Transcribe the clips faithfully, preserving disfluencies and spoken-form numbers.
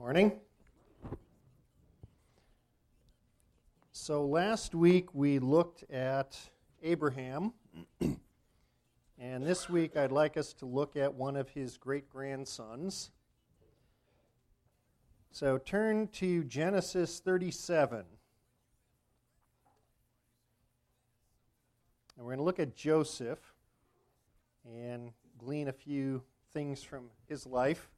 Morning. So last week we looked at Abraham, and this week I'd like us to look at one of his great-grandsons. So turn to Genesis thirty-seven. And we're going to look at Joseph and glean a few things from his life.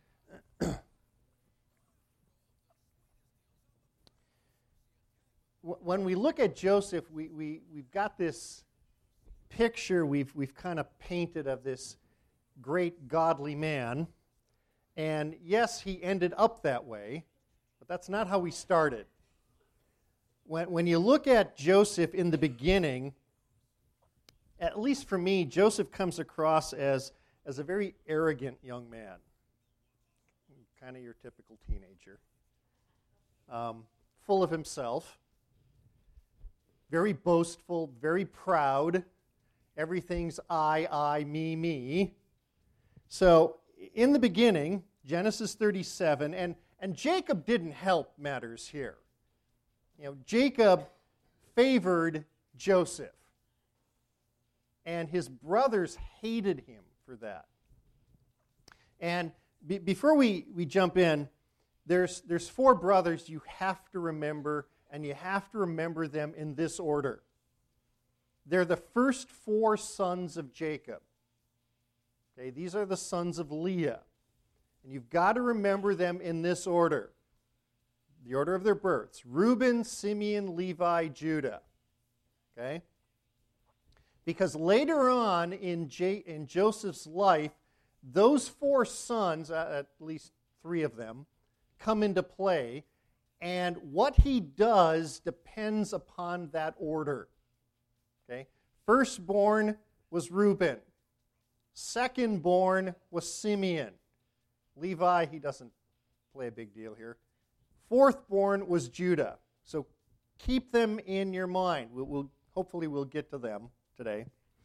When we look at Joseph, we, we, we've got this picture we've, we've kind of painted of this great godly man. And yes, he ended up that way, but that's not how he started. When, when you look at Joseph in the beginning, at least for me, Joseph comes across as, as a very arrogant young man. Kind of your typical teenager. Um, full of himself. Very boastful, very proud. Everything's I, I, me, me. So, in the beginning, Genesis thirty-seven, and, and Jacob didn't help matters here. You know, Jacob favored Joseph. And his brothers hated him for that. And be, before we, we jump in, there's, there's four brothers you have to remember, and you have to remember them in this order. They're the first four sons of Jacob. Okay, these are the sons of Leah. And you've got to remember them in this order. The order of their births. Reuben, Simeon, Levi, Judah. Okay? Because later on in, J- in Joseph's life, those four sons, uh, at least three of them, come into play. And what he does depends upon that order. Okay? Firstborn was Reuben. Secondborn was Simeon. Levi, he doesn't play a big deal here. Fourthborn was Judah. So keep them in your mind. We'll, we'll hopefully we'll get to them today.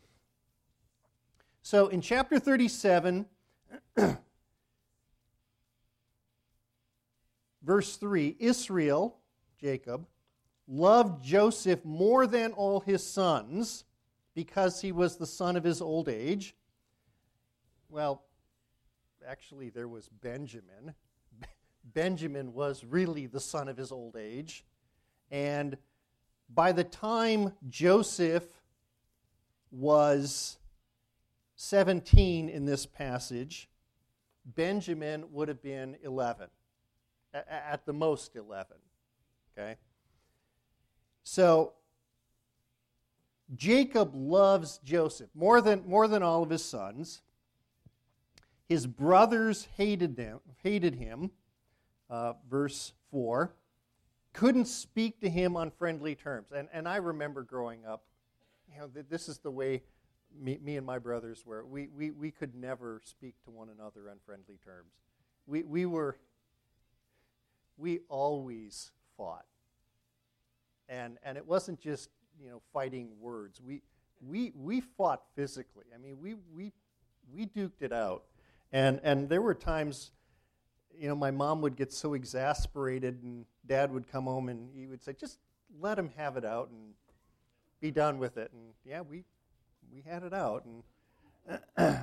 So in chapter thirty-seven, verse three, Israel, Jacob, loved Joseph more than all his sons because he was the son of his old age. Well, actually there was Benjamin. Benjamin was really the son of his old age. And by the time Joseph was seventeen in this passage, Benjamin would have been eleven. At the most eleven. Okay? So, Jacob loves Joseph more than, more than all of his sons. His brothers hated them, hated him, uh, verse four, couldn't speak to him on friendly terms. And, and I remember growing up, you know, this is the way me, me and my brothers were. We, we, we could never speak to one another on friendly terms. We, we were... We always fought. And and it wasn't just, you know, fighting words. We we we fought physically. I mean, we we we duked it out. And and there were times, you know, my mom would get so exasperated and Dad would come home and he would say, just let him have it out and be done with it. And yeah, we we had it out. And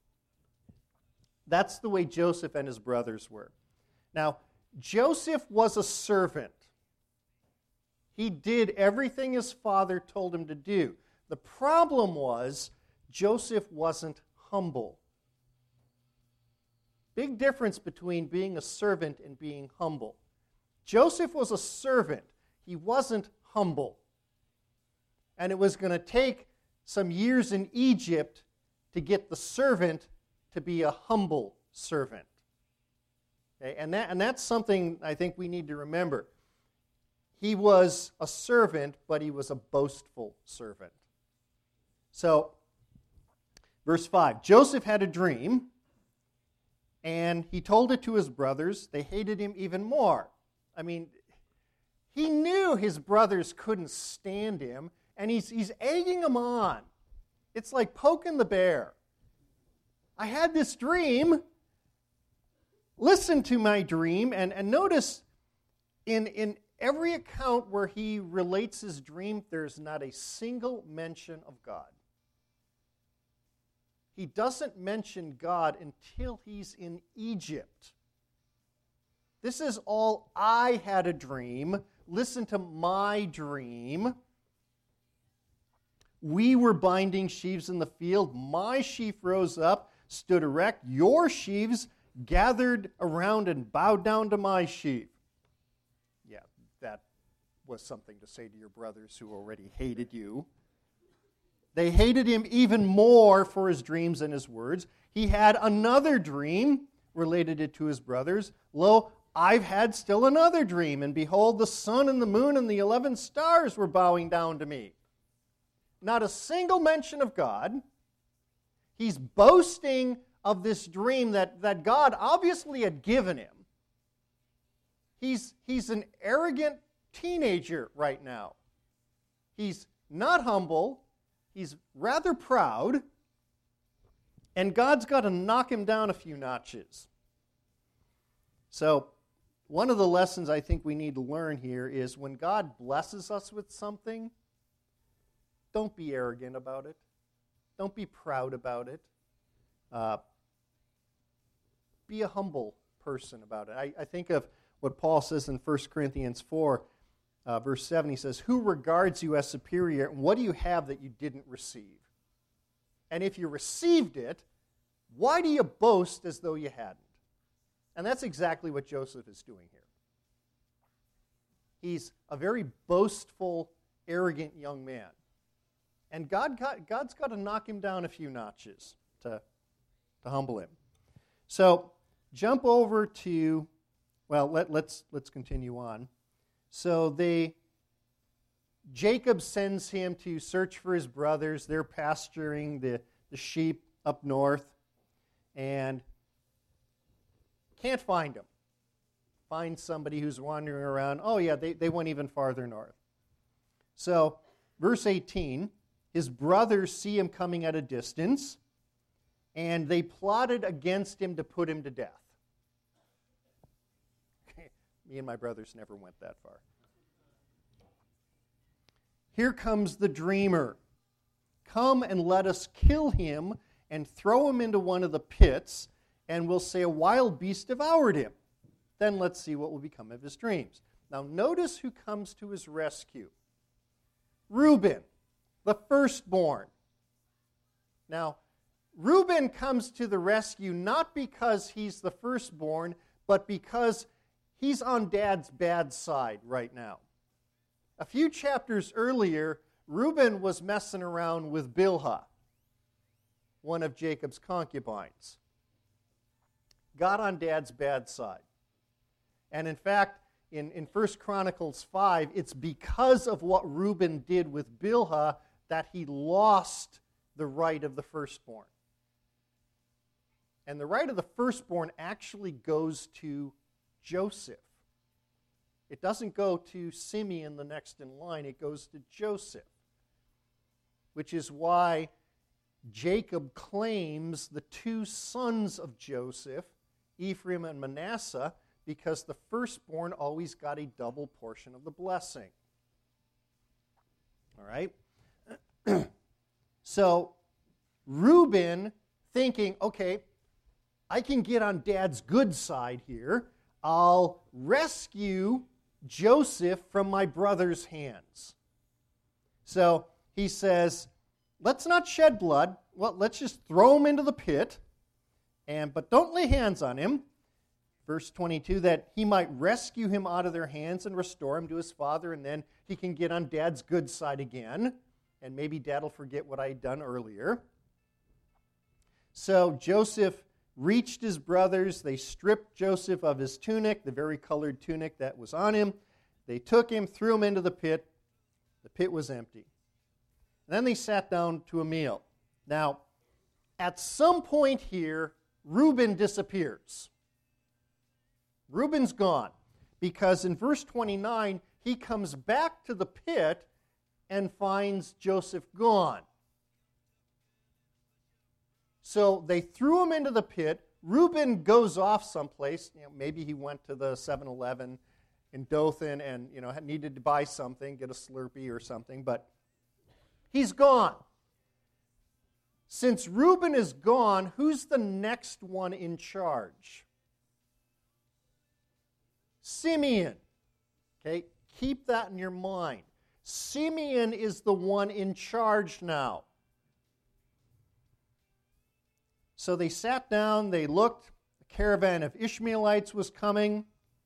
that's the way Joseph and his brothers were. Now, Joseph was a servant. He did everything his father told him to do. The problem was Joseph wasn't humble. Big difference between being a servant and being humble. Joseph was a servant. He wasn't humble. And it was going to take some years in Egypt to get the servant to be a humble servant. Okay, and that and that's something I think we need to remember. He was a servant, but he was a boastful servant. So, verse five, Joseph had a dream, and he told it to his brothers. They hated him even more. I mean, he knew his brothers couldn't stand him, and he's, he's egging them on. It's like poking the bear. I had this dream. listen to my dream. And, and notice in, in every account where he relates his dream, there's not a single mention of God. He doesn't mention God until he's in Egypt. This is all, I had a dream. Listen to my dream. We were binding sheaves in the field. My sheaf rose up, stood erect. Your sheaves gathered around and bowed down to my sheaf. Yeah, that was something to say to your brothers who already hated you. They hated him even more for his dreams and his words. He had another dream, related it to his brothers. Lo, I've had still another dream, and behold, the sun and the moon and the eleven stars were bowing down to me. Not a single mention of God. He's boasting of this dream that, that God obviously had given him. He's, he's an arrogant teenager right now. He's not humble. He's rather proud. And God's got to knock him down a few notches. So, one of the lessons I think we need to learn here is when God blesses us with something, don't be arrogant about it. Don't be proud about it. Uh, be a humble person about it. I, I think of what Paul says in First Corinthians four, uh, verse seven. He says, who regards you as superior, and what do you have that you didn't receive? And if you received it, why do you boast as though you hadn't? And that's exactly what Joseph is doing here. He's a very boastful, arrogant young man. And God got, God's got to knock him down a few notches to, to humble him. So jump over to, well, let, let's, let's continue on. So they, Jacob sends him to search for his brothers. They're pasturing the, the sheep up north and can't find them. Find somebody who's wandering around. Oh yeah, they, they went even farther north. So verse eighteen, his brothers see him coming at a distance, and they plotted against him to put him to death. Me and my brothers never went that far. Here comes the dreamer. Come and let us kill him and throw him into one of the pits, and we'll say a wild beast devoured him. Then let's see what will become of his dreams. Now notice who comes to his rescue. Reuben, the firstborn. Now, Reuben comes to the rescue not because he's the firstborn, but because he's on Dad's bad side right now. A few chapters earlier, Reuben was messing around with Bilhah, one of Jacob's concubines. Got on Dad's bad side. And in fact, in, in First Chronicles five, it's because of what Reuben did with Bilhah that he lost the right of the firstborn. And the right of the firstborn actually goes to Joseph. It doesn't go to Simeon, the next in line. It goes to Joseph, which is why Jacob claims the two sons of Joseph, Ephraim and Manasseh, because the firstborn always got a double portion of the blessing. All right? So, Reuben thinking, okay, I can get on Dad's good side here. I'll rescue Joseph from my brother's hands. So, he says, let's not shed blood. Well, let's just throw him into the pit, and but don't lay hands on him. Verse twenty-two, that he might rescue him out of their hands and restore him to his father, and then he can get on Dad's good side again, and maybe Dad will forget what I had done earlier. So Joseph reached his brothers. They stripped Joseph of his tunic, the very colored tunic that was on him. They took him, threw him into the pit. The pit was empty. And then they sat down to a meal. Now, at some point here, Reuben disappears. Reuben's gone, because in verse twenty-nine, he comes back to the pit and finds Joseph gone. So they threw him into the pit, Reuben goes off someplace. You know, maybe he went to the seven eleven in Dothan and, you know, needed to buy something, get a Slurpee or something, but he's gone. Since Reuben is gone, who's the next one in charge? Simeon. Okay, keep that in your mind. Simeon is the one in charge now. So they sat down, they looked, the caravan of Ishmaelites was coming.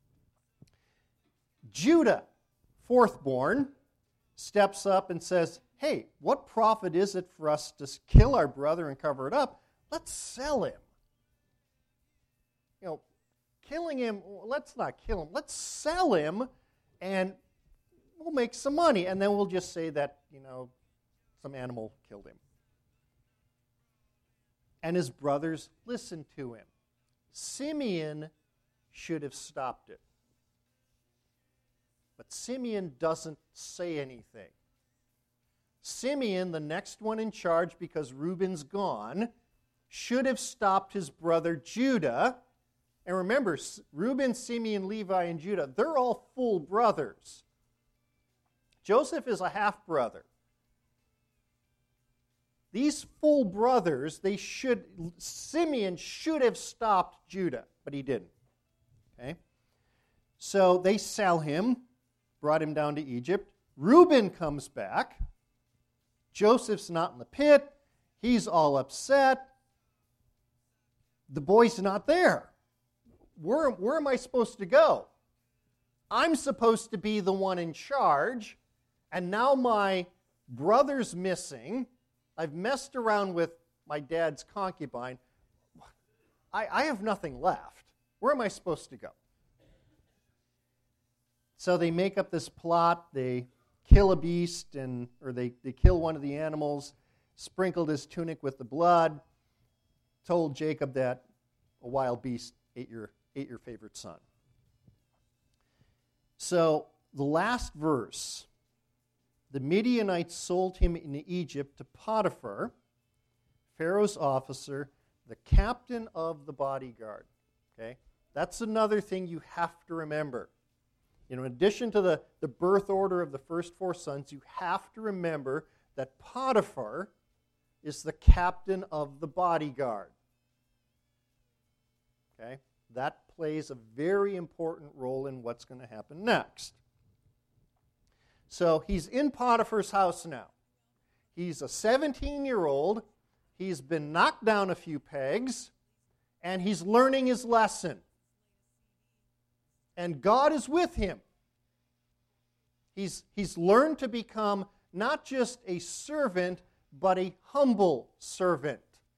Judah, fourth born, steps up and says, hey, what profit is it for us to kill our brother and cover it up? Let's sell him. You know, killing him, let's not kill him. Let's sell him and we'll make some money. And then we'll just say that, you know, some animal killed him. And his brothers listened to him. Simeon should have stopped it. But Simeon doesn't say anything. Simeon, the next one in charge because Reuben's gone, should have stopped his brother Judah. And remember, Reuben, Simeon, Levi, and Judah, they're all full brothers. Joseph is a half-brother. These full brothers, they should, Simeon should have stopped Judah, but he didn't. Okay? So they sell him, brought him down to Egypt. Reuben comes back. Joseph's not in the pit. He's all upset. The boy's not there. Where, where am I supposed to go? I'm supposed to be the one in charge, and now my brother's missing. I've messed around with my dad's concubine. I, I have nothing left. Where am I supposed to go? So they make up this plot. They kill a beast, and or they, they kill one of the animals, sprinkled his tunic with the blood, told Jacob that a wild beast ate your, ate your favorite son. So the last verse, the Midianites sold him in Egypt to Potiphar, Pharaoh's officer, the captain of the bodyguard. Okay? That's another thing you have to remember. You know, in addition to the, the birth order of the first four sons, you have to remember that Potiphar is the captain of the bodyguard. Okay? That plays a very important role in what's going to happen next. So he's in Potiphar's house now. He's a seventeen-year-old. He's been knocked down a few pegs, and he's learning his lesson. And God is with him. He's, he's learned to become not just a servant, but a humble servant.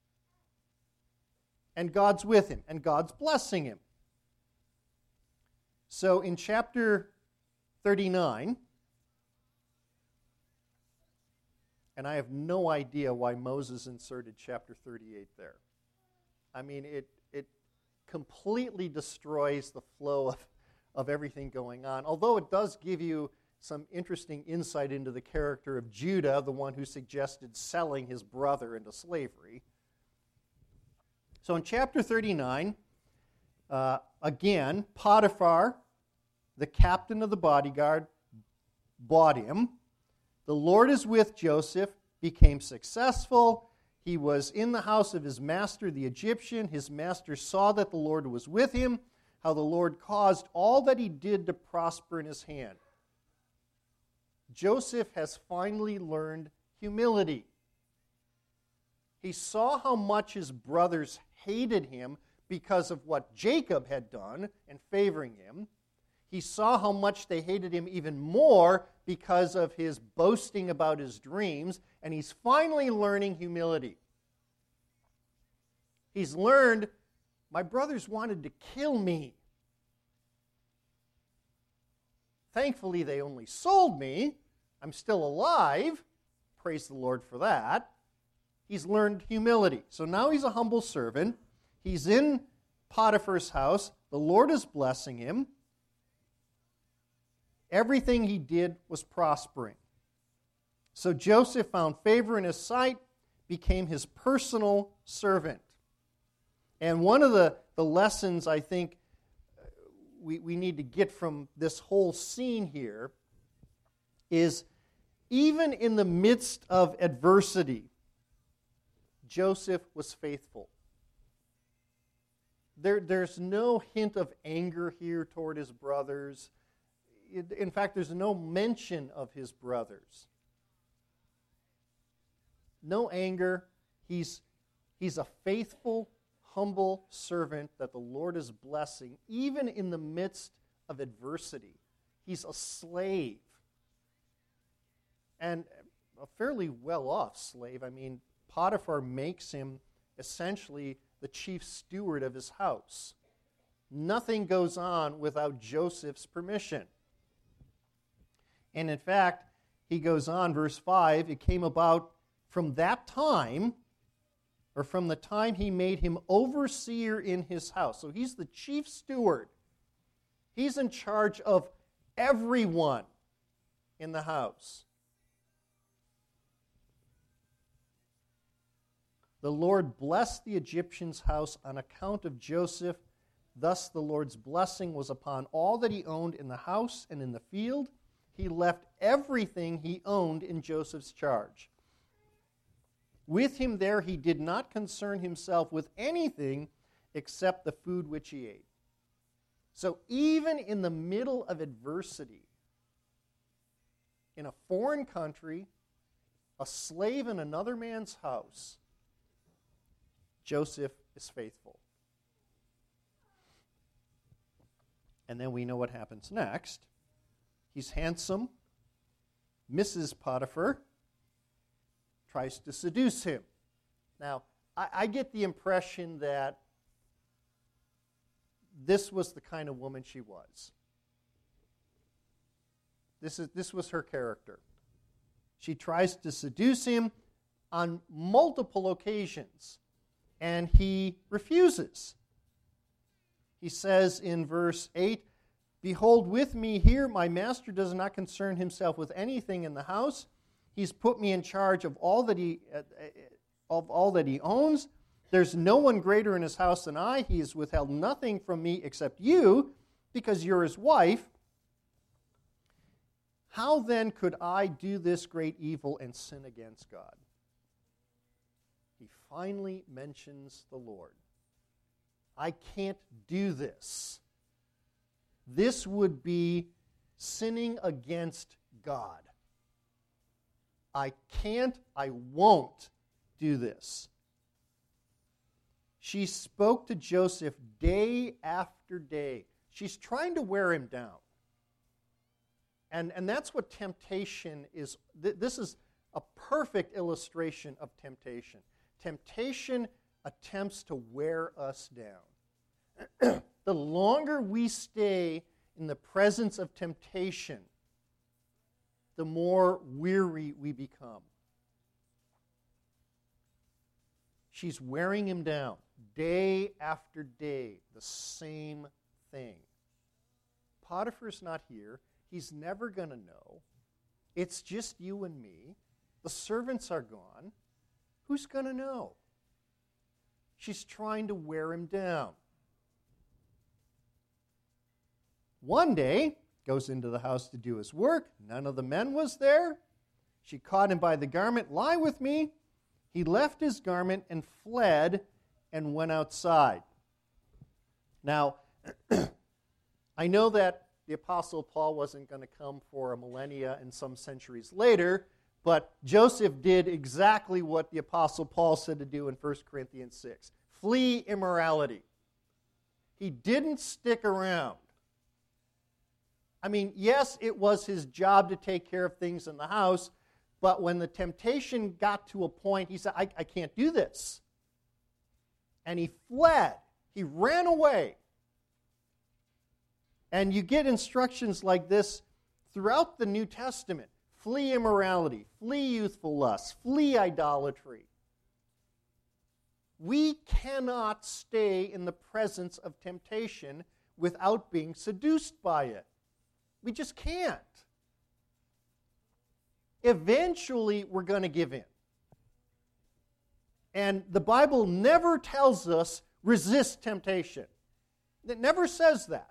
And God's with him, and God's blessing him. So in chapter thirty-nine, and I have no idea why Moses inserted chapter thirty-eight there. I mean, it it completely destroys the flow of, of everything going on, although it does give you some interesting insight into the character of Judah, the one who suggested selling his brother into slavery. So in chapter thirty-nine, uh, again, Potiphar, the captain of the bodyguard, bought him. The Lord is with Joseph, became successful. He was in the house of his master, the Egyptian. His master saw that the Lord was with him, how the Lord caused all that he did to prosper in his hand. Joseph has finally learned humility. He saw how much his brothers hated him because of what Jacob had done in favoring him. He saw how much they hated him even more because of his boasting about his dreams, and he's finally learning humility. He's learned, my brothers wanted to kill me. Thankfully, they only sold me. I'm still alive. Praise the Lord for that. He's learned humility. So now he's a humble servant. He's in Potiphar's house. The Lord is blessing him. Everything he did was prospering. So Joseph found favor in his sight, became his personal servant. And one of the, the lessons I think we, we need to get from this whole scene here is even in the midst of adversity, Joseph was faithful. There, there's no hint of anger here toward his brothers. In fact, there's no mention of his brothers. No anger. He's, he's a faithful, humble servant that the Lord is blessing, even in the midst of adversity. He's a slave. And a fairly well-off slave. I mean, Potiphar makes him essentially the chief steward of his house. Nothing goes on without Joseph's permission. And in fact, he goes on, verse five, it came about from that time, or from the time he made him overseer in his house. So he's the chief steward. He's in charge of everyone in the house. The Lord blessed the Egyptian's house on account of Joseph. Thus the Lord's blessing was upon all that he owned in the house and in the field. He left everything he owned in Joseph's charge. With him there he did not concern himself with anything except the food which he ate. So even in the middle of adversity, in a foreign country, a slave in another man's house, Joseph is faithful. And then we know what happens next. He's handsome. Missus Potiphar tries to seduce him. Now, I, I get the impression that this was the kind of woman she was. This is, this was her character. She tries to seduce him on multiple occasions. And he refuses. He says in verse eight, "Behold, with me here my master does not concern himself with anything in the house. He's put me in charge of all that he uh, of all that he owns. There's no one greater in his house than I. He has withheld nothing from me except you, because you're his wife. How then could I do this great evil and sin against God?" He finally mentions the Lord. I can't do this. This would be sinning against God. I can't, I won't do this. She spoke to Joseph day after day. She's trying to wear him down. And, and that's what temptation is. This is a perfect illustration of temptation. Temptation attempts to wear us down. The longer we stay in the presence of temptation, the more weary we become. She's wearing him down day after day, the same thing. Potiphar's not here. He's never going to know. It's just you and me. The servants are gone. Who's going to know? She's trying to wear him down. One day, goes into the house to do his work. None of the men was there. She caught him by the garment. "Lie with me." He left his garment and fled and went outside. Now, I know that the Apostle Paul wasn't going to come for a millennia and some centuries later, but Joseph did exactly what the Apostle Paul said to do in First Corinthians six. Flee immorality. He didn't stick around. I mean, yes, it was his job to take care of things in the house, but when the temptation got to a point, he said, I, I can't do this. And he fled. He ran away. And you get instructions like this throughout the New Testament. Flee immorality, flee youthful lust, flee idolatry. We cannot stay in the presence of temptation without being seduced by it. We just can't. Eventually, we're going to give in. And the Bible never tells us resist temptation. It never says that.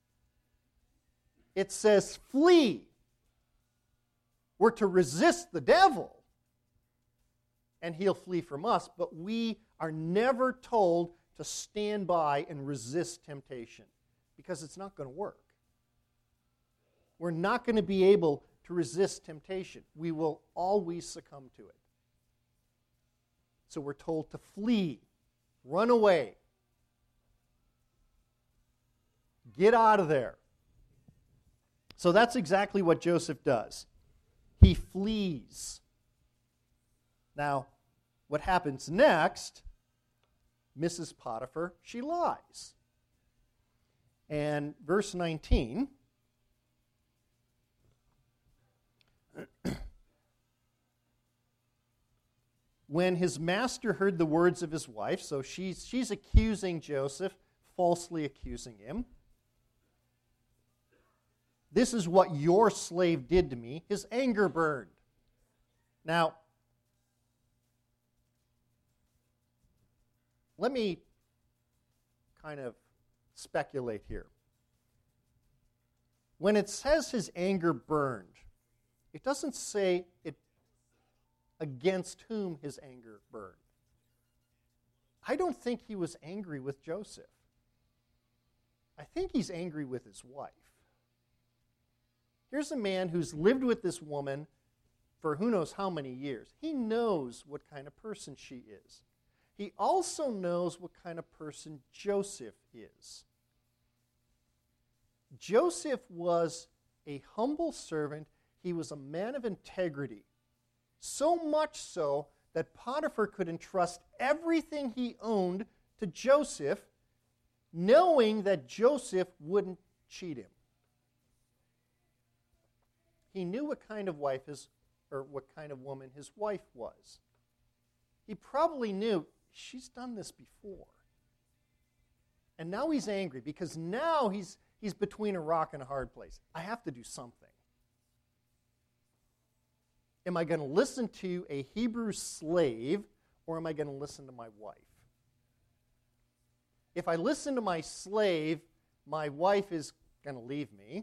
It says flee. We're to resist the devil, and he'll flee from us, but we are never told to stand by and resist temptation, because it's not going to work. We're not going to be able to resist temptation. We will always succumb to it. So we're told to flee, run away, get out of there. So that's exactly what Joseph does. He flees. Now, what happens next, Missus Potiphar, she lies. And verse nineteen, when his master heard the words of his wife, so she's, she's accusing Joseph, falsely accusing him. This is what your slave did to me. His anger burned. Now, let me kind of speculate here. When it says his anger burned, it doesn't say it against whom his anger burned. I don't think he was angry with Joseph. I think he's angry with his wife. Here's a man who's lived with this woman for who knows how many years. He knows what kind of person she is. He also knows what kind of person Joseph is. Joseph was a humble servant. He was a man of integrity. So much so that Potiphar could entrust everything he owned to Joseph, knowing that Joseph wouldn't cheat him. He knew what kind of wife his, or what kind of woman his wife was. He probably knew she's done this before. And now he's angry because now he's he's between a rock and a hard place. I have to do something. Am I going to listen to a Hebrew slave, or am I going to listen to my wife? If I listen to my slave, my wife is going to leave me.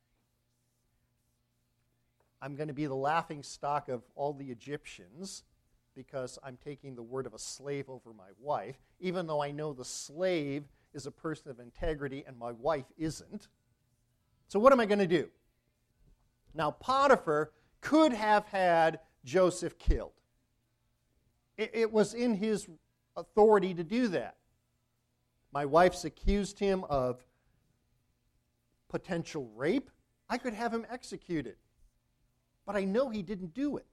I'm going to be the laughing stock of all the Egyptians because I'm taking the word of a slave over my wife, even though I know the slave is a person of integrity and my wife isn't. So what am I going to do? Now, Potiphar could have had Joseph killed. It, it was in his authority to do that. My wife's accused him of potential rape. I could have him executed. But I know he didn't do it.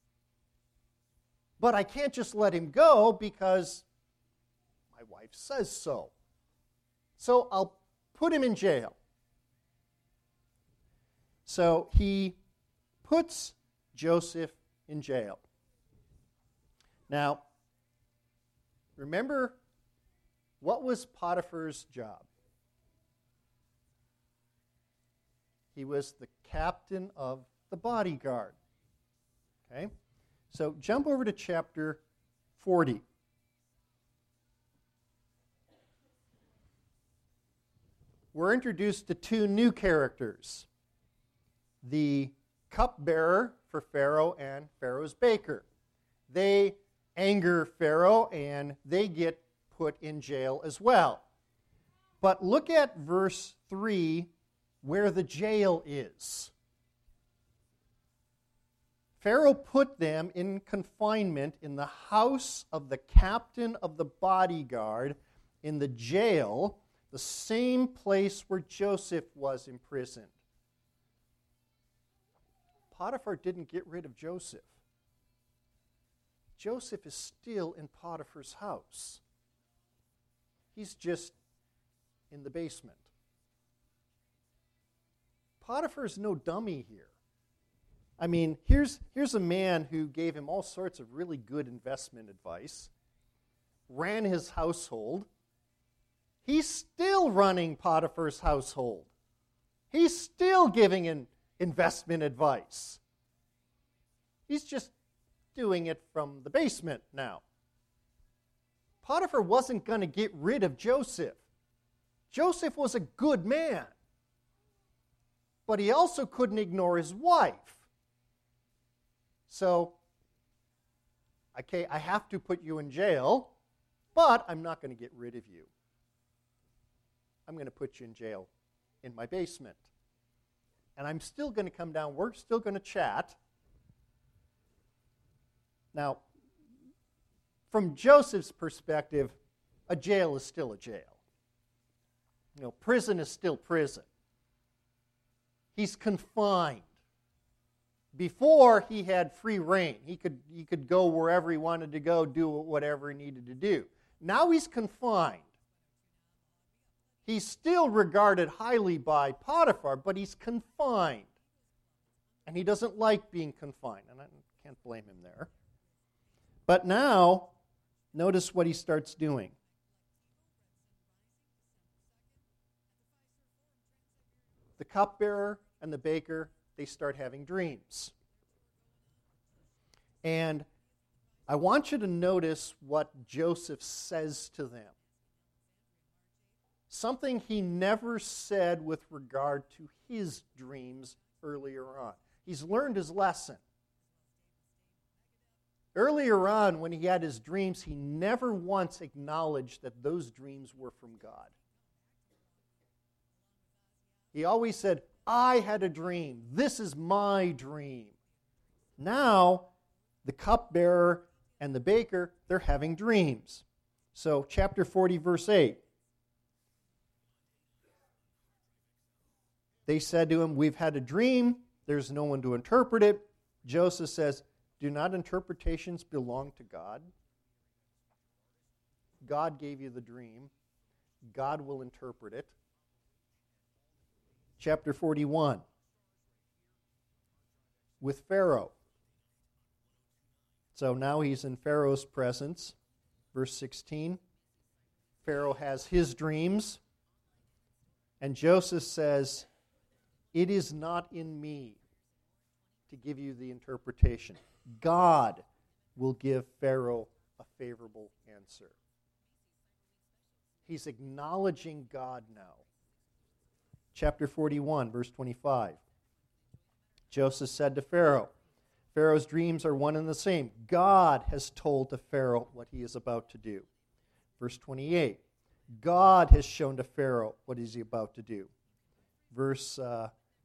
But I can't just let him go because my wife says so. So I'll put him in jail. So he puts Joseph in jail. Now, remember, what was Potiphar's job? He was the captain of the bodyguard. Okay? So jump over to chapter forty. We're introduced to two new characters. The cupbearer for Pharaoh and Pharaoh's baker. They anger Pharaoh and they get put in jail as well. But look at verse three, where the jail is. Pharaoh put them in confinement in the house of the captain of the bodyguard in the jail, the same place where Joseph was imprisoned. Potiphar didn't get rid of Joseph. Joseph is still in Potiphar's house. He's just in the basement. Potiphar's no dummy here. I mean, here's, here's a man who gave him all sorts of really good investment advice, ran his household. He's still running Potiphar's household. He's still giving him investment advice. He's just doing it from the basement now. Potiphar wasn't going to get rid of Joseph. Joseph was a good man. But he also couldn't ignore his wife. So, okay, I have to put you in jail, but I'm not going to get rid of you. I'm going to put you in jail in my basement. And I'm still going to come down. We're still going to chat. Now, from Joseph's perspective, a jail is still a jail. You know, prison is still prison. He's confined. Before, he had free reign. He could, he could go wherever he wanted to go, do whatever he needed to do. Now he's confined. He's still regarded highly by Potiphar, but he's confined. And he doesn't like being confined, and I can't blame him there. But now, notice what he starts doing. The cupbearer and the baker, they start having dreams. And I want you to notice what Joseph says to them. Something he never said with regard to his dreams earlier on. He's learned his lesson. Earlier on, when he had his dreams, he never once acknowledged that those dreams were from God. He always said, I had a dream. This is my dream. Now, the cupbearer and the baker, they're having dreams. So, chapter forty, verse eight. They said to him, we've had a dream. There's no one to interpret it. Joseph says, do not interpretations belong to God? God gave you the dream. God will interpret it. Chapter forty-one. With Pharaoh. So now he's in Pharaoh's presence. Verse sixteen. Pharaoh has his dreams. And Joseph says, it is not in me to give you the interpretation. God will give Pharaoh a favorable answer. He's acknowledging God now. Chapter forty-one, verse twenty-five. Joseph said to Pharaoh, Pharaoh's dreams are one and the same. God has told to Pharaoh what he is about to do. Verse twenty-eight. God has shown to Pharaoh what is he about to do. Verse uh,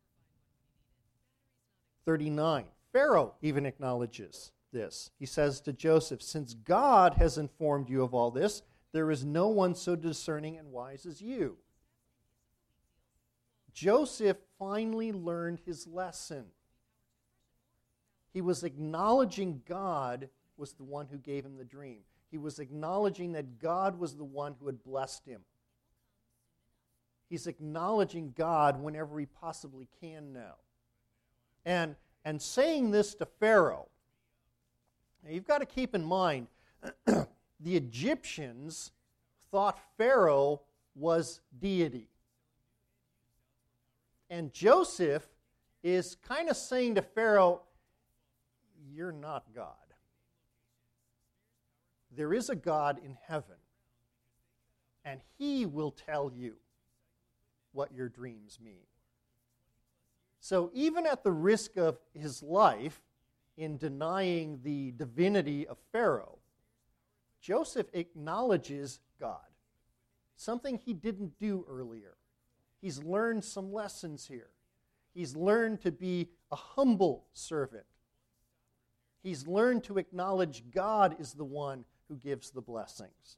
thirty-nine. Pharaoh even acknowledges this. He says to Joseph, since God has informed you of all this, there is no one so discerning and wise as you. Joseph finally learned his lesson. He was acknowledging God was the one who gave him the dream. He was acknowledging that God was the one who had blessed him. He's acknowledging God whenever he possibly can now. And, and saying this to Pharaoh, now you've got to keep in mind, the Egyptians thought Pharaoh was deity. And Joseph is kind of saying to Pharaoh, you're not God. There is a God in heaven, and he will tell you what your dreams mean. So even at the risk of his life in denying the divinity of Pharaoh, Joseph acknowledges God, something he didn't do earlier. He's learned some lessons here. He's learned to be a humble servant. He's learned to acknowledge God is the one who gives the blessings.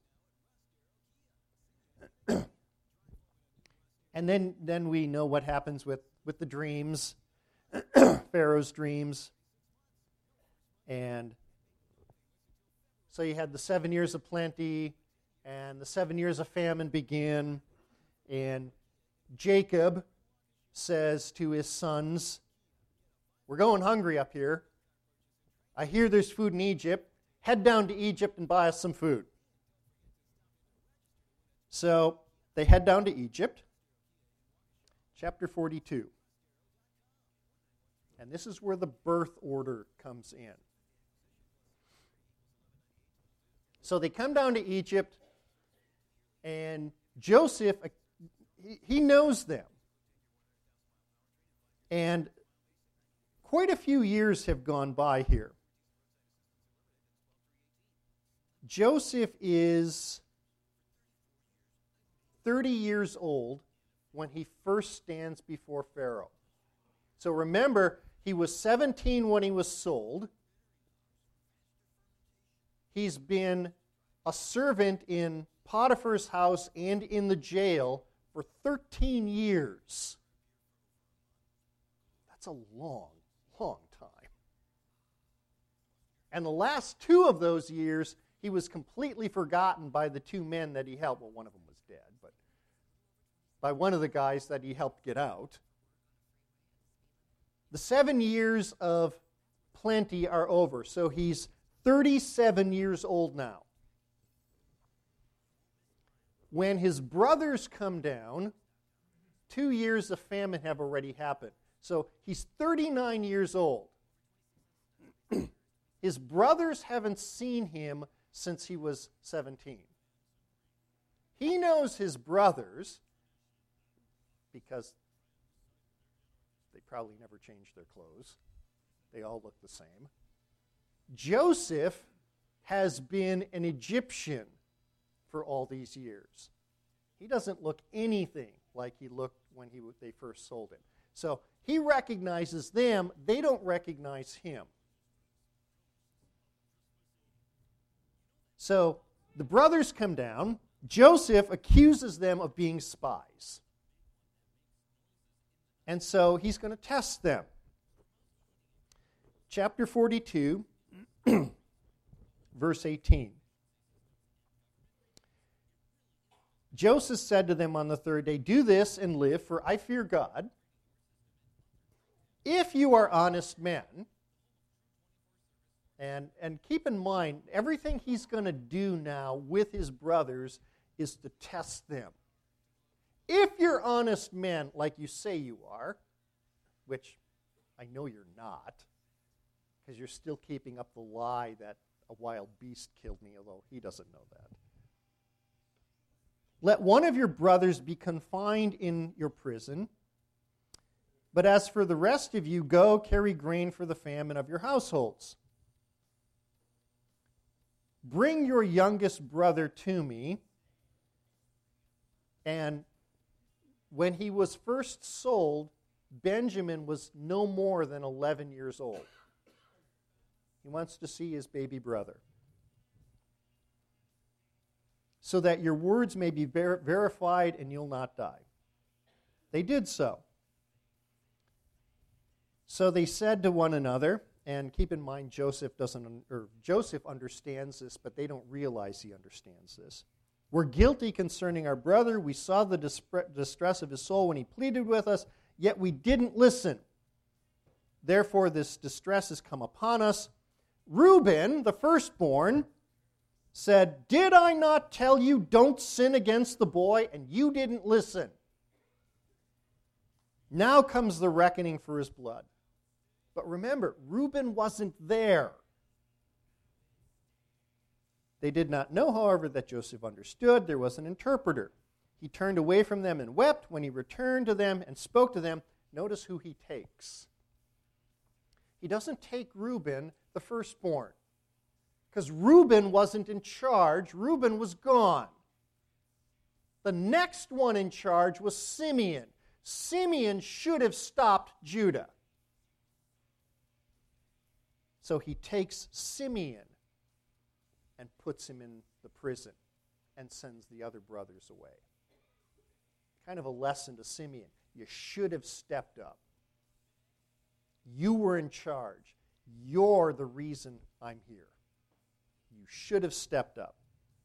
And then, then we know what happens with, with the dreams, Pharaoh's dreams. And so you had the seven years of plenty, and the seven years of famine begin, and Jacob says to his sons, we're going hungry up here. I hear there's food in Egypt. Head down to Egypt and buy us some food. So they head down to Egypt. Chapter forty-two. And this is where the birth order comes in. So they come down to Egypt, and Joseph, he, he knows them. And quite a few years have gone by here. Joseph is thirty years old when he first stands before Pharaoh. So remember, he was seventeen when he was sold. He's been a servant in Potiphar's house and in the jail for thirteen years. That's a long, long time. And the last two of those years, he was completely forgotten by the two men that he helped. Well, one of them was dead, but by one of the guys that he helped get out. The seven years of plenty are over, so he's thirty-seven years old now. When his brothers come down, two years of famine have already happened. So he's thirty-nine years old. His brothers haven't seen him since he was seventeen. He knows his brothers because they probably never changed their clothes. They all look the same. Joseph has been an Egyptian for all these years. He doesn't look anything like he looked when he, they first sold him. So he recognizes them. They don't recognize him. So the brothers come down. Joseph accuses them of being spies. And so he's going to test them. Chapter forty-two, verse eighteen. Joseph said to them on the third day, "Do this and live, for I fear God. If you are honest men," and, and keep in mind, everything he's going to do now with his brothers is to test them. If you're honest men, like you say you are, which I know you're not, because you're still keeping up the lie that a wild beast killed me, although he doesn't know that. Let one of your brothers be confined in your prison, but as for the rest of you, go carry grain for the famine of your households. Bring your youngest brother to me. And when he was first sold, Benjamin was no more than eleven years old. He wants to see his baby brother. So that your words may be ver- verified and you'll not die. They did so. So they said to one another, and keep in mind Joseph doesn't, or Joseph understands this, but they don't realize he understands this. We're guilty concerning our brother. We saw the distress of his soul when he pleaded with us, yet we didn't listen. Therefore, this distress has come upon us. Reuben, the firstborn, said, "Did I not tell you, don't sin against the boy, and you didn't listen? Now comes the reckoning for his blood." But remember, Reuben wasn't there. They did not know, however, that Joseph understood. There was an interpreter. He turned away from them and wept. When he returned to them and spoke to them, notice who he takes. He doesn't take Reuben, the firstborn, because Reuben wasn't in charge. Reuben was gone. The next one in charge was Simeon. Simeon should have stopped Judah. So he takes Simeon and puts him in the prison and sends the other brothers away. Kind of a lesson to Simeon. You should have stepped up. You were in charge. You're the reason I'm here. You should have stepped up.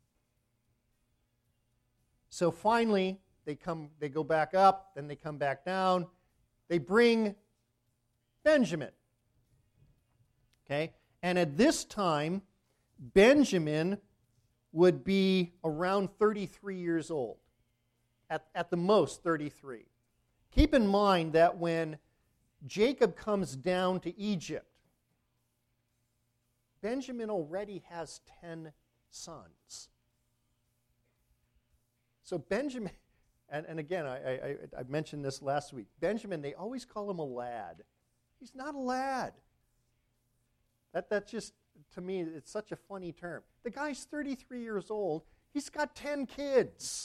So finally, they come. They go back up, then they come back down. They bring Benjamin. Okay? And at this time, Benjamin would be around thirty-three years old. At, at the most, thirty-three. Keep in mind that when Jacob comes down to Egypt, Benjamin already has ten sons. So Benjamin, and, and again, I, I, I mentioned this last week, Benjamin, they always call him a lad. He's not a lad. That, that's just, to me, it's such a funny term. The guy's thirty-three years old. He's got ten kids.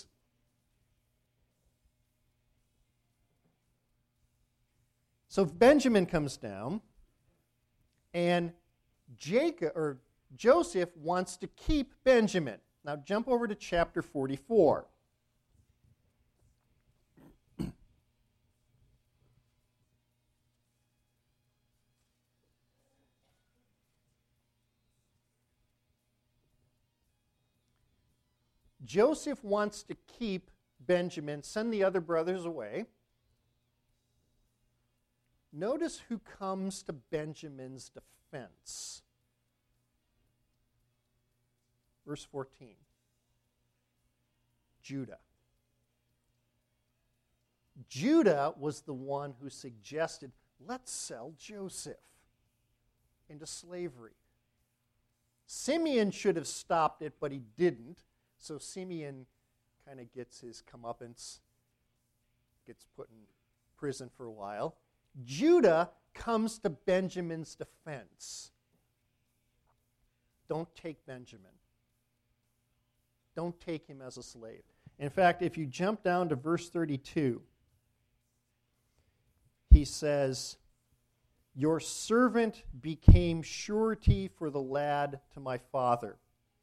So Benjamin comes down, and Jacob or Joseph wants to keep Benjamin. Now jump over to chapter forty-four. Joseph wants to keep Benjamin, send the other brothers away. Notice who comes to Benjamin's defense. Verse fourteen. Judah. Judah was the one who suggested, let's sell Joseph into slavery. Simeon should have stopped it, but he didn't. So Simeon kind of gets his comeuppance, gets put in prison for a while. Judah comes to Benjamin's defense. Don't take Benjamin. Don't take him as a slave. In fact, if you jump down to verse thirty-two, he says, your servant became surety for the lad to my father.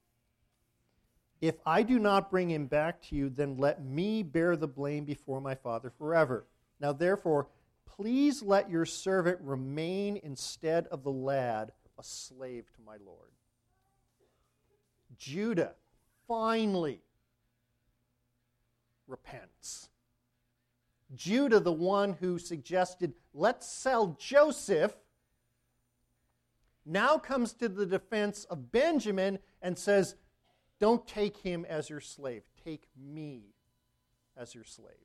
If I do not bring him back to you, then let me bear the blame before my father forever. Now therefore, please let your servant remain instead of the lad, a slave to my Lord. Judah finally repents. Judah, the one who suggested, let's sell Joseph, now comes to the defense of Benjamin and says, don't take him as your slave. Take me as your slave.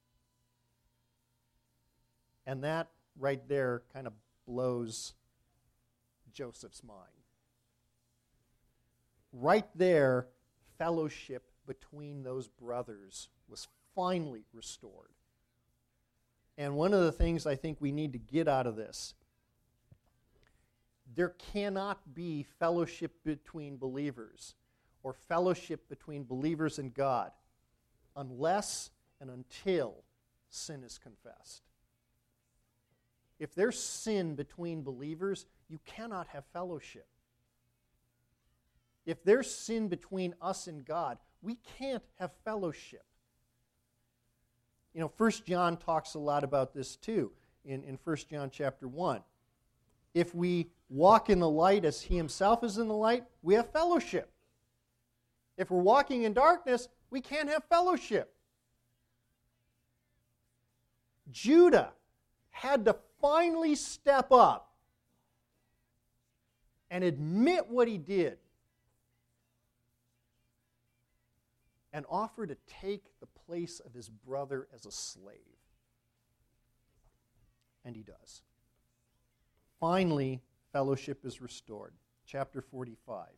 And that right there kind of blows Joseph's mind. Right there, fellowship between those brothers was finally restored. And one of the things I think we need to get out of this, there cannot be fellowship between believers or fellowship between believers and God unless and until sin is confessed. If there's sin between believers, you cannot have fellowship. If there's sin between us and God, we can't have fellowship. You know, First John talks a lot about this too, in, in First John chapter one. If we walk in the light as he himself is in the light, we have fellowship. If we're walking in darkness, we can't have fellowship. Judah had to finally step up and admit what he did and offer to take the place of his brother as a slave. And he does. Finally, fellowship is restored. Chapter forty-five.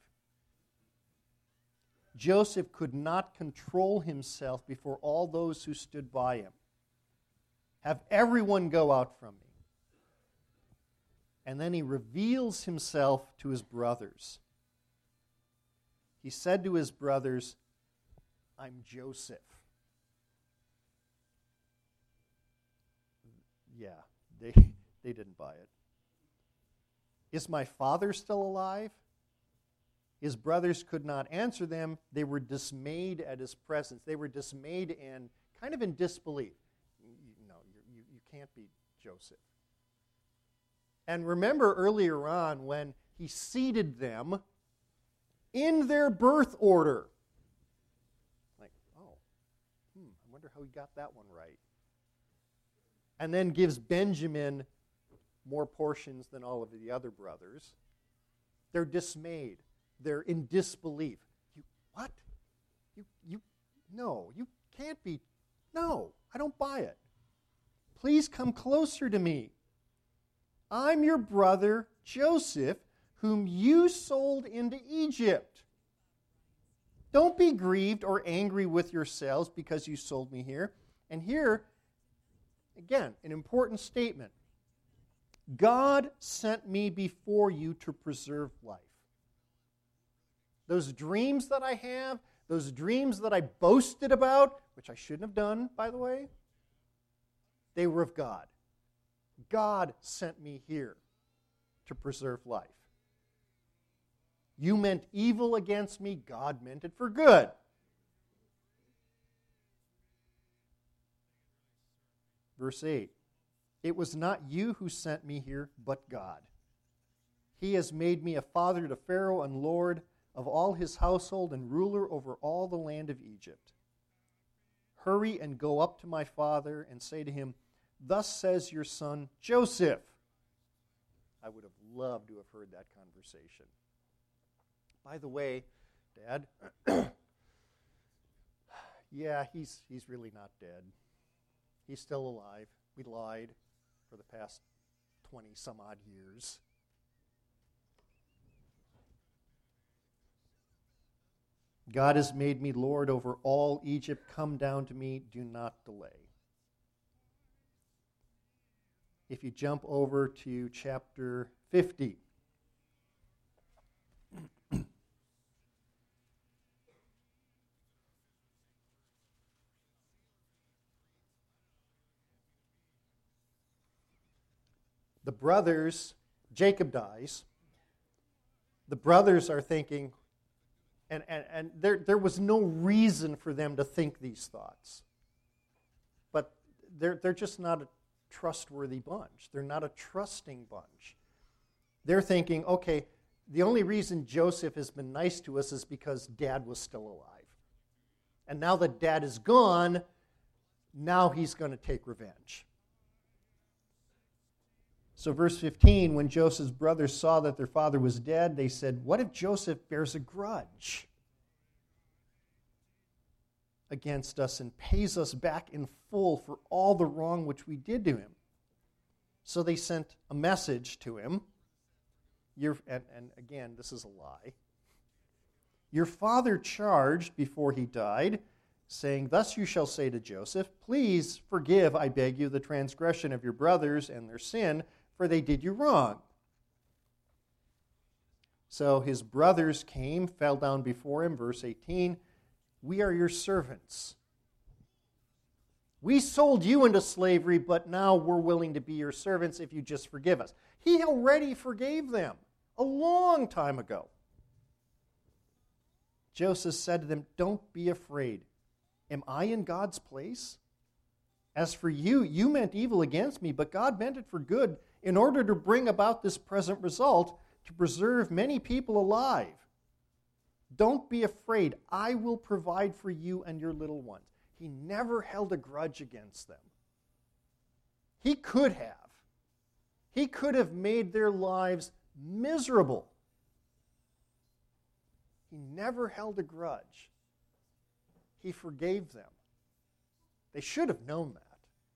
Joseph could not control himself before all those who stood by him. Have everyone go out from me. And then he reveals himself to his brothers. He said to his brothers, I'm Joseph. Yeah, they, they didn't buy it. Is my father still alive? His brothers could not answer them. They were dismayed at his presence. They were dismayed and kind of in disbelief. No, you, you can't be Joseph. And remember earlier on when he seated them in their birth order. Like, oh, hmm, I wonder how he got that one right. And then gives Benjamin more portions than all of the other brothers. They're dismayed. They're in disbelief. You what? You you no, you can't be. No, I don't buy it. Please come closer to me. I'm your brother Joseph, whom you sold into Egypt. Don't be grieved or angry with yourselves because you sold me here. And here, again, an important statement. God sent me before you to preserve life. Those dreams that I have, those dreams that I boasted about, which I shouldn't have done, by the way, they were of God. God sent me here to preserve life. You meant evil against me, God meant it for good. Verse eight, it was not you who sent me here, but God. He has made me a father to Pharaoh and Lord of all his household and ruler over all the land of Egypt. Hurry and go up to my father and say to him, thus says your son Joseph. I would have loved to have heard that conversation. By the way, Dad, yeah, he's he's really not dead. He's still alive. We lied for the past twenty some odd years. God has made me Lord over all Egypt. Come down to me. Do not delay. If you jump over to chapter fifty. The brothers, Jacob dies. The brothers are thinking, and, and, and there, there was no reason for them to think these thoughts. But they're, they're just not a trustworthy bunch. They're not a trusting bunch. They're thinking, okay, the only reason Joseph has been nice to us is because Dad was still alive. And now that Dad is gone, now he's going to take revenge. So verse fifteen, when Joseph's brothers saw that their father was dead, they said, what if Joseph bears a grudge against us and pays us back in full for all the wrong which we did to him? So they sent a message to him. Your, and, and again, this is a lie. Your father charged before he died, saying, thus you shall say to Joseph, please forgive, I beg you, the transgression of your brothers and their sin, for they did you wrong. So his brothers came, fell down before him, verse eighteen, we are your servants. We sold you into slavery, but now we're willing to be your servants if you just forgive us. He already forgave them a long time ago. Joseph said to them, don't be afraid. Am I in God's place? As for you, you meant evil against me, but God meant it for good in order to bring about this present result, to preserve many people alive. Don't be afraid. I will provide for you and your little ones. He never held a grudge against them. He could have. He could have made their lives miserable. He never held a grudge. He forgave them. They should have known that.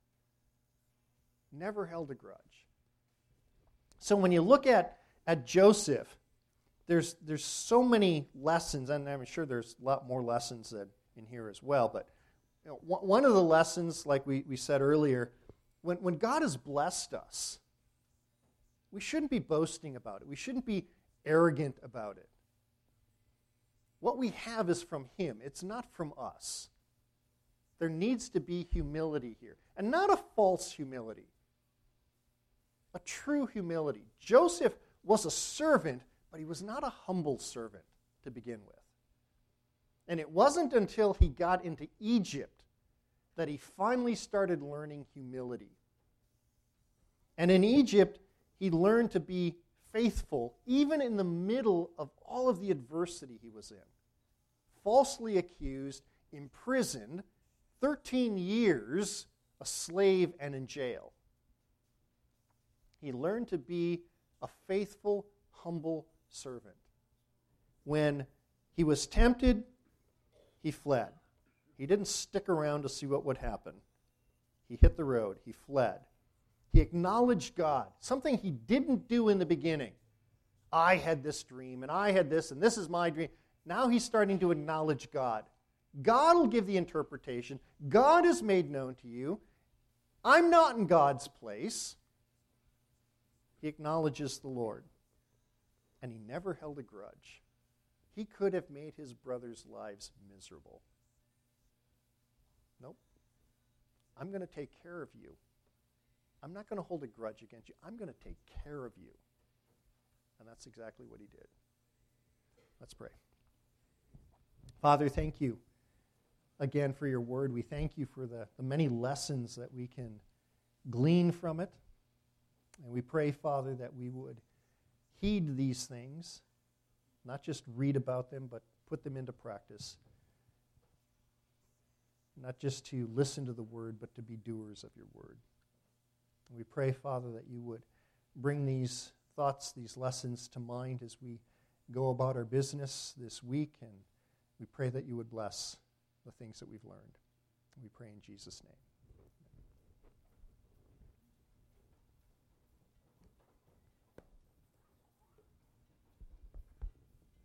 Never held a grudge. So when you look at, at Joseph, there's, there's so many lessons, and I'm sure there's a lot more lessons that in here as well, but you know, one of the lessons, like we, we said earlier, when, when God has blessed us, we shouldn't be boasting about it. We shouldn't be arrogant about it. What we have is from Him. It's not from us. There needs to be humility here, and not a false humility. A true humility. Joseph was a servant, but he was not a humble servant to begin with. And it wasn't until he got into Egypt that he finally started learning humility. And in Egypt, he learned to be faithful even in the middle of all of the adversity he was in. Falsely accused, imprisoned, thirteen years a slave and in jail. He learned to be a faithful, humble servant. When he was tempted, he fled. He didn't stick around to see what would happen. He hit the road. He fled. He acknowledged God, something he didn't do in the beginning. I had this dream, and I had this, and this is my dream. Now he's starting to acknowledge God. God will give the interpretation. God is made known to you. I'm not in God's place. He acknowledges the Lord. And he never held a grudge. He could have made his brothers' lives miserable. Nope. I'm going to take care of you. I'm not going to hold a grudge against you. I'm going to take care of you. And that's exactly what he did. Let's pray. Father, thank you again for your word. We thank you for the, the many lessons that we can glean from it. And we pray, Father, that we would heed these things, not just read about them, but put them into practice. Not just to listen to the word, but to be doers of your word. And we pray, Father, that you would bring these thoughts, these lessons to mind as we go about our business this week, and we pray that you would bless the things that we've learned. We pray in Jesus' name.